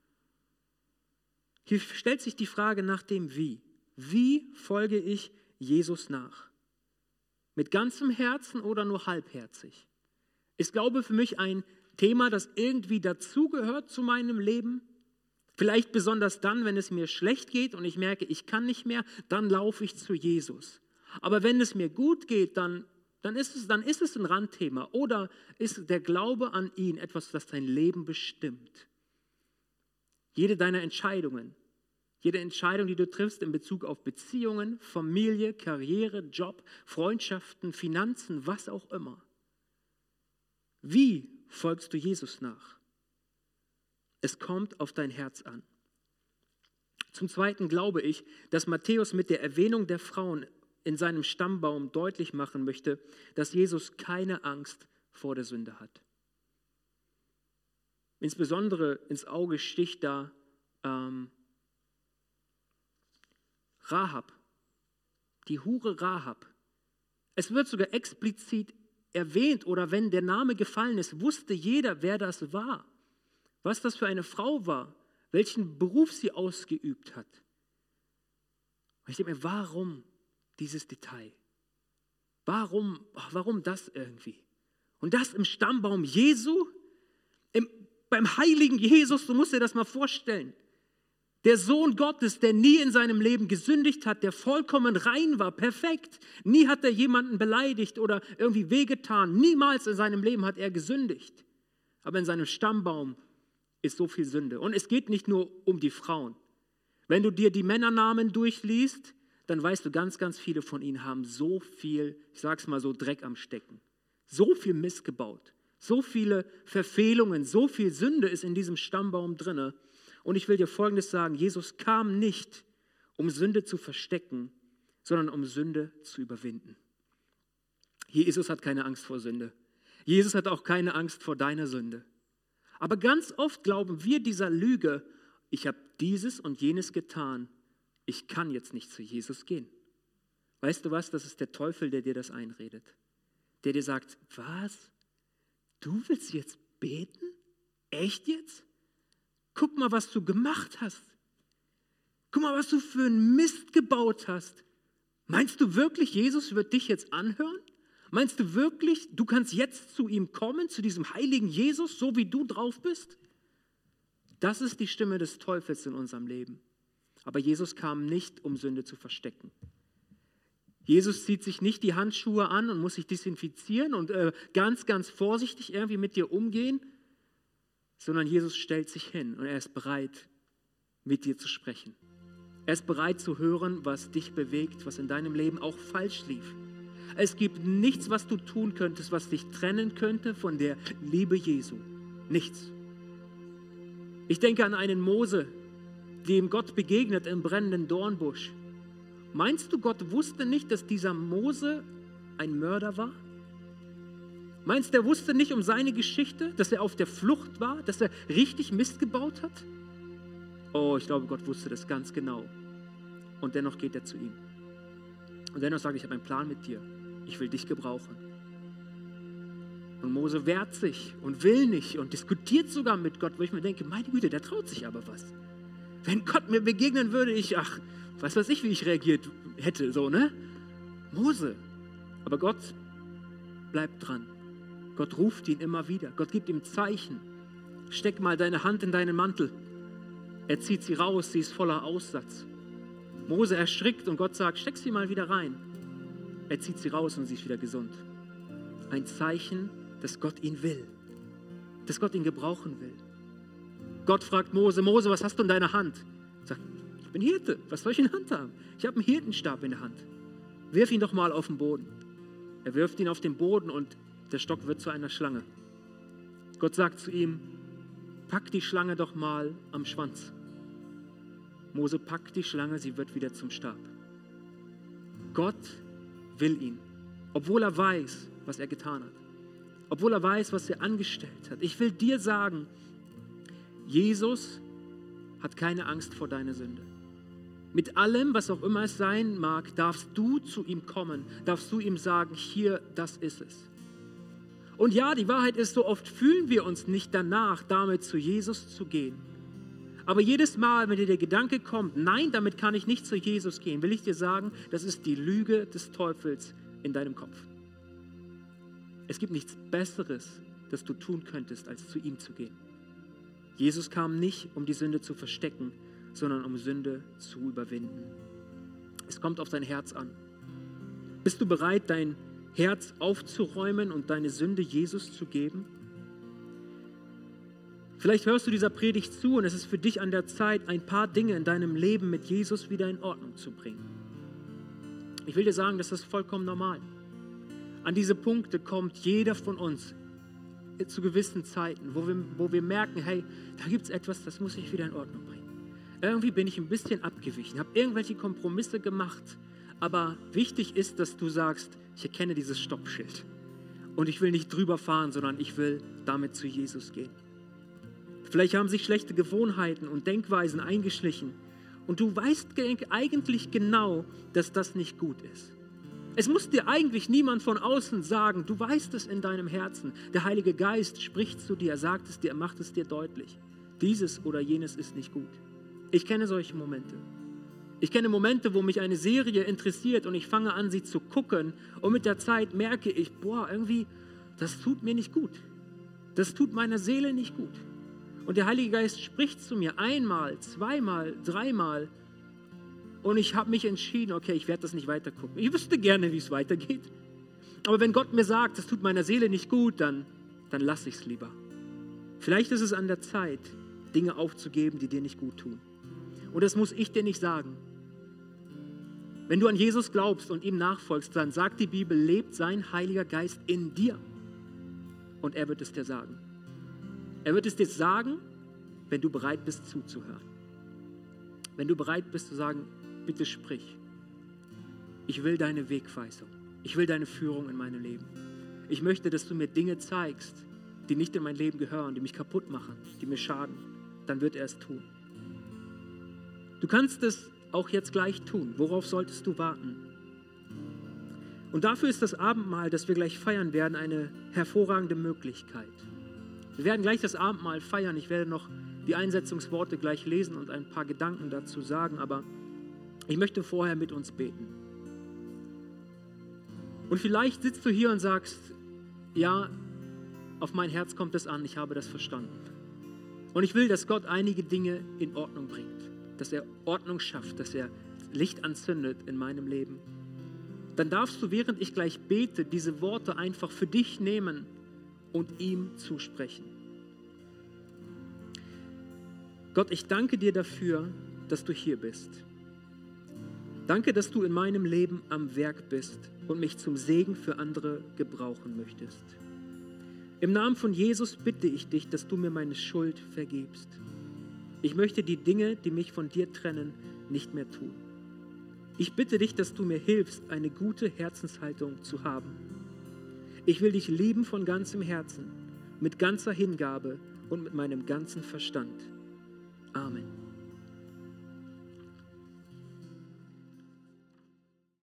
Hier stellt sich die Frage nach dem Wie. Wie folge ich Jesus nach? Mit ganzem Herzen oder nur halbherzig? Ist Glaube für mich ein Thema, das irgendwie dazugehört zu meinem Leben? Vielleicht besonders dann, wenn es mir schlecht geht und ich merke, ich kann nicht mehr, dann laufe ich zu Jesus. Aber wenn es mir gut geht, dann, dann, ist es, dann ist es ein Randthema. Oder ist der Glaube an ihn etwas, das dein Leben bestimmt? Jede deiner Entscheidungen, jede Entscheidung, die du triffst in Bezug auf Beziehungen, Familie, Karriere, Job, Freundschaften, Finanzen, was auch immer. Wie folgst du Jesus nach? Es kommt auf dein Herz an. Zum Zweiten glaube ich, dass Matthäus mit der Erwähnung der Frauen in seinem Stammbaum deutlich machen möchte, dass Jesus keine Angst vor der Sünde hat. Insbesondere ins Auge sticht da ähm, Rahab, die Hure Rahab. Es wird sogar explizit erwähnt oder wenn der Name gefallen ist, wusste jeder, wer das war, was das für eine Frau war, welchen Beruf sie ausgeübt hat. Und ich denke mir, warum dieses Detail? Warum, warum das irgendwie? Und das im Stammbaum Jesu, im, beim heiligen Jesus, du musst dir das mal vorstellen. Der Sohn Gottes, der nie in seinem Leben gesündigt hat, der vollkommen rein war, perfekt. Nie hat er jemanden beleidigt oder irgendwie wehgetan. Niemals in seinem Leben hat er gesündigt. Aber in seinem Stammbaum ist so viel Sünde. Und es geht nicht nur um die Frauen. Wenn du dir die Männernamen durchliest, dann weißt du, ganz, ganz viele von ihnen haben so viel, ich sag's mal so, Dreck am Stecken. So viel Mist gebaut. So viele Verfehlungen, so viel Sünde ist in diesem Stammbaum drinne. Und ich will dir Folgendes sagen, Jesus kam nicht, um Sünde zu verstecken, sondern um Sünde zu überwinden. Jesus hat keine Angst vor Sünde. Jesus hat auch keine Angst vor deiner Sünde. Aber ganz oft glauben wir dieser Lüge, ich habe dieses und jenes getan, ich kann jetzt nicht zu Jesus gehen. Weißt du was, das ist der Teufel, der dir das einredet. Der dir sagt, was? Du willst jetzt beten? Echt jetzt? Guck mal, was du gemacht hast. Guck mal, was du für einen Mist gebaut hast. Meinst du wirklich, Jesus wird dich jetzt anhören? Meinst du wirklich, du kannst jetzt zu ihm kommen, zu diesem heiligen Jesus, so wie du drauf bist? Das ist die Stimme des Teufels in unserem Leben. Aber Jesus kam nicht, um Sünde zu verstecken. Jesus zieht sich nicht die Handschuhe an und muss sich desinfizieren und äh, ganz, ganz vorsichtig irgendwie mit dir umgehen, sondern Jesus stellt sich hin und er ist bereit, mit dir zu sprechen. Er ist bereit zu hören, was dich bewegt, was in deinem Leben auch falsch lief. Es gibt nichts, was du tun könntest, was dich trennen könnte von der Liebe Jesu. Nichts. Ich denke an einen Mose, dem Gott begegnet im brennenden Dornbusch. Meinst du, Gott wusste nicht, dass dieser Mose ein Mörder war? Meinst du, er wusste nicht um seine Geschichte, dass er auf der Flucht war, dass er richtig Mist gebaut hat? Oh, ich glaube, Gott wusste das ganz genau. Und dennoch geht er zu ihm. Und dennoch sagt er, ich habe einen Plan mit dir. Ich will dich gebrauchen. Und Mose wehrt sich und will nicht und diskutiert sogar mit Gott, wo ich mir denke, meine Güte, der traut sich aber was. Wenn Gott mir begegnen würde, ich, ach, was weiß ich, wie ich reagiert hätte, so, ne? Mose. Aber Gott bleibt dran. Gott ruft ihn immer wieder. Gott gibt ihm Zeichen. Steck mal deine Hand in deinen Mantel. Er zieht sie raus, sie ist voller Aussatz. Mose erschrickt und Gott sagt, steck sie mal wieder rein. Er zieht sie raus und sie ist wieder gesund. Ein Zeichen, dass Gott ihn will. Dass Gott ihn gebrauchen will. Gott fragt Mose, Mose, was hast du in deiner Hand? Er sagt, bin Hirte, was soll ich in der Hand haben? Ich habe einen Hirtenstab in der Hand. Wirf ihn doch mal auf den Boden. Er wirft ihn auf den Boden und der Stock wird zu einer Schlange. Gott sagt zu ihm, pack die Schlange doch mal am Schwanz. Mose packt die Schlange, sie wird wieder zum Stab. Gott will ihn, obwohl er weiß, was er getan hat. Obwohl er weiß, was er angestellt hat. Ich will dir sagen, Jesus hat keine Angst vor deiner Sünde. Mit allem, was auch immer es sein mag, darfst du zu ihm kommen, darfst du ihm sagen, hier, das ist es. Und ja, die Wahrheit ist, so oft fühlen wir uns nicht danach, damit zu Jesus zu gehen. Aber jedes Mal, wenn dir der Gedanke kommt, nein, damit kann ich nicht zu Jesus gehen, will ich dir sagen, das ist die Lüge des Teufels in deinem Kopf. Es gibt nichts Besseres, das du tun könntest, als zu ihm zu gehen. Jesus kam nicht, um die Sünde zu verstecken, sondern um Sünde zu überwinden. Es kommt auf dein Herz an. Bist du bereit, dein Herz aufzuräumen und deine Sünde Jesus zu geben? Vielleicht hörst du dieser Predigt zu und es ist für dich an der Zeit, ein paar Dinge in deinem Leben mit Jesus wieder in Ordnung zu bringen. Ich will dir sagen, das ist vollkommen normal. An diese Punkte kommt jeder von uns zu gewissen Zeiten, wo wir, wo wir merken, hey, da gibt es etwas, das muss ich wieder in Ordnung bringen. Irgendwie bin ich ein bisschen abgewichen, habe irgendwelche Kompromisse gemacht, aber wichtig ist, dass du sagst, ich erkenne dieses Stoppschild und ich will nicht drüber fahren, sondern ich will damit zu Jesus gehen. Vielleicht haben sich schlechte Gewohnheiten und Denkweisen eingeschlichen und du weißt eigentlich genau, dass das nicht gut ist. Es muss dir eigentlich niemand von außen sagen, du weißt es in deinem Herzen. Der Heilige Geist spricht zu dir, er sagt es dir, er macht es dir deutlich. Dieses oder jenes ist nicht gut. Ich kenne solche Momente. Ich kenne Momente, wo mich eine Serie interessiert und ich fange an, sie zu gucken und mit der Zeit merke ich, boah, irgendwie, das tut mir nicht gut. Das tut meiner Seele nicht gut. Und der Heilige Geist spricht zu mir einmal, zweimal, dreimal und ich habe mich entschieden, okay, ich werde das nicht weiter gucken. Ich wüsste gerne, wie es weitergeht. Aber wenn Gott mir sagt, das tut meiner Seele nicht gut, dann, dann lasse ich es lieber. Vielleicht ist es an der Zeit, Dinge aufzugeben, die dir nicht gut tun. Und das muss ich dir nicht sagen. Wenn du an Jesus glaubst und ihm nachfolgst, dann sagt die Bibel, lebt sein Heiliger Geist in dir. Und er wird es dir sagen. Er wird es dir sagen, wenn du bereit bist zuzuhören. Wenn du bereit bist zu sagen, bitte sprich. Ich will deine Wegweisung. Ich will deine Führung in meinem Leben. Ich möchte, dass du mir Dinge zeigst, die nicht in mein Leben gehören, die mich kaputt machen, die mir schaden. Dann wird er es tun. Du kannst es auch jetzt gleich tun. Worauf solltest du warten? Und dafür ist das Abendmahl, das wir gleich feiern werden, eine hervorragende Möglichkeit. Wir werden gleich das Abendmahl feiern. Ich werde noch die Einsetzungsworte gleich lesen und ein paar Gedanken dazu sagen, aber ich möchte vorher mit uns beten. Und vielleicht sitzt du hier und sagst, ja, auf mein Herz kommt es an, ich habe das verstanden. Und ich will, dass Gott einige Dinge in Ordnung bringt, dass er Ordnung schafft, dass er Licht anzündet in meinem Leben. Dann darfst du, während ich gleich bete, diese Worte einfach für dich nehmen und ihm zusprechen. Gott, ich danke dir dafür, dass du hier bist. Danke, dass du in meinem Leben am Werk bist und mich zum Segen für andere gebrauchen möchtest. Im Namen von Jesus bitte ich dich, dass du mir meine Schuld vergibst. Ich möchte die Dinge, die mich von dir trennen, nicht mehr tun. Ich bitte dich, dass du mir hilfst, eine gute Herzenshaltung zu haben. Ich will dich lieben von ganzem Herzen, mit ganzer Hingabe und mit meinem ganzen Verstand. Amen.